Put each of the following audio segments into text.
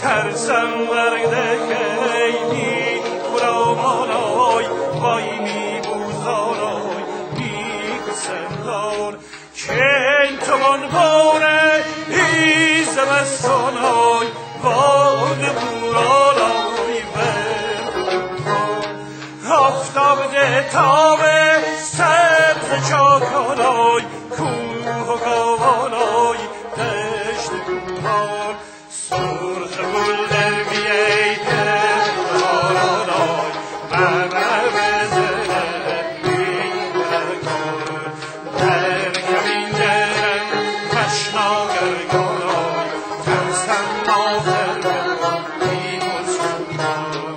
ترسم ورده خیلی خرامانای وای می بوزانای می سندار که این توان باره ای زمستانای وای بورانای بردار آفتاب ده تابه سبز چاکانای کوه و گاوانای دشت کوهان سرخ گل در میای دل بارانای ممر بزنه این برکار در کمین درم تشناگرگانای ترسم نازل بیمون سندان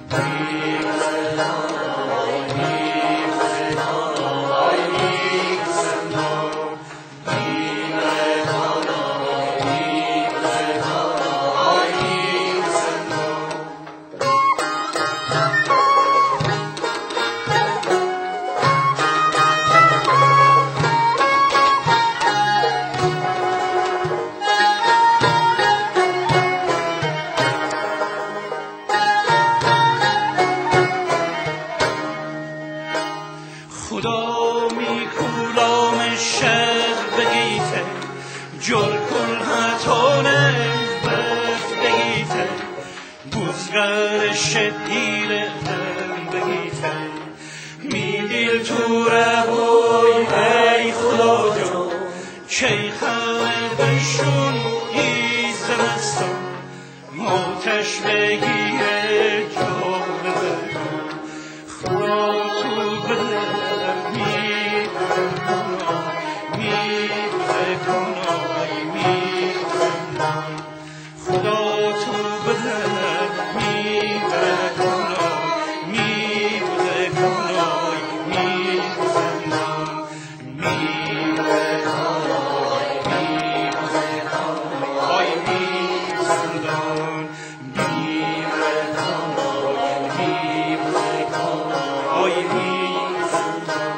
خدا می کولام شهر بگیته جل کل هتانه بفت بگیته بزگر شدیر هم بگیته می دیل تو ربای ای خدا جان چی خواهد بشون ای زمستان آتش بگیره جان بگیره خدا تو بده خدا تو بده می بکنای می بده کنای می بزنم می بکنای می بده کنای می بزنم می بکنای می بده کنای می بزنم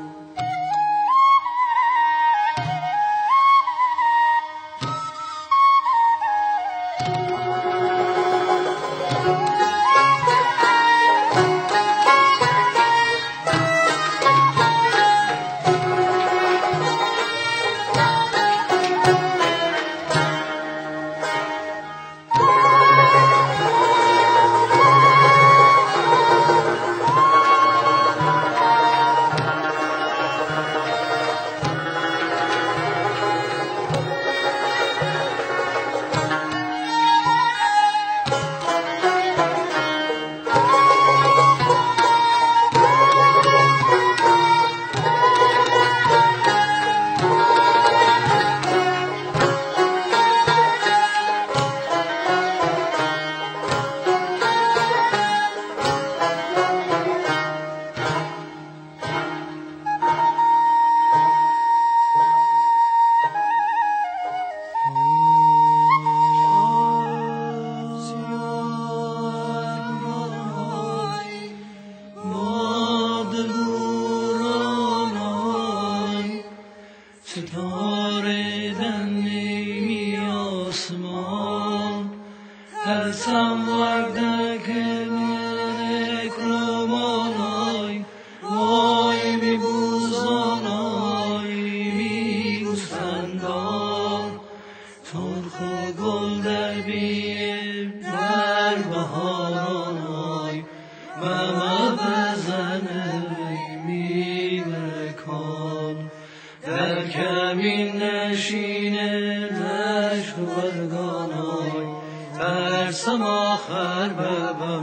ستاره در نیمی آسمان ترسم وردک میرک رومانای وای می بوزانای می بوستندار ترخ و گل در بیه در بهارانای ممر بزنه می برکان در کمین نشینه دشت و برگانای ترسم آخر ببم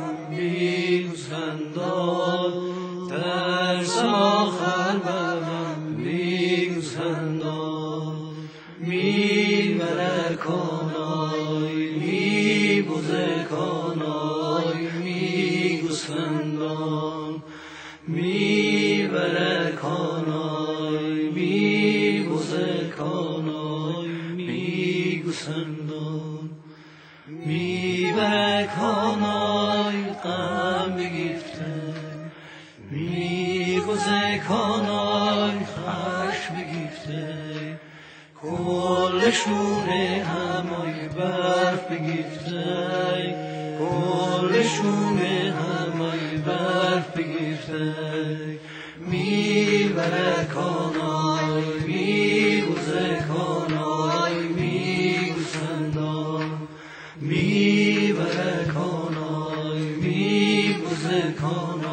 بیوزندان ترسم آخر ببم بیوزندان می برکانای می بزرگانای می گوسفندان می برکانای می بزرگانای می گوسفندان می برکانای غم بگیفته می بزرگانای خشم بگیفته کل شونه همای برف برف بگیرته کلشون همه برف بگیرته میبره کانای میگوزه کانای میگوزندان میبره کانای میگوزه کانای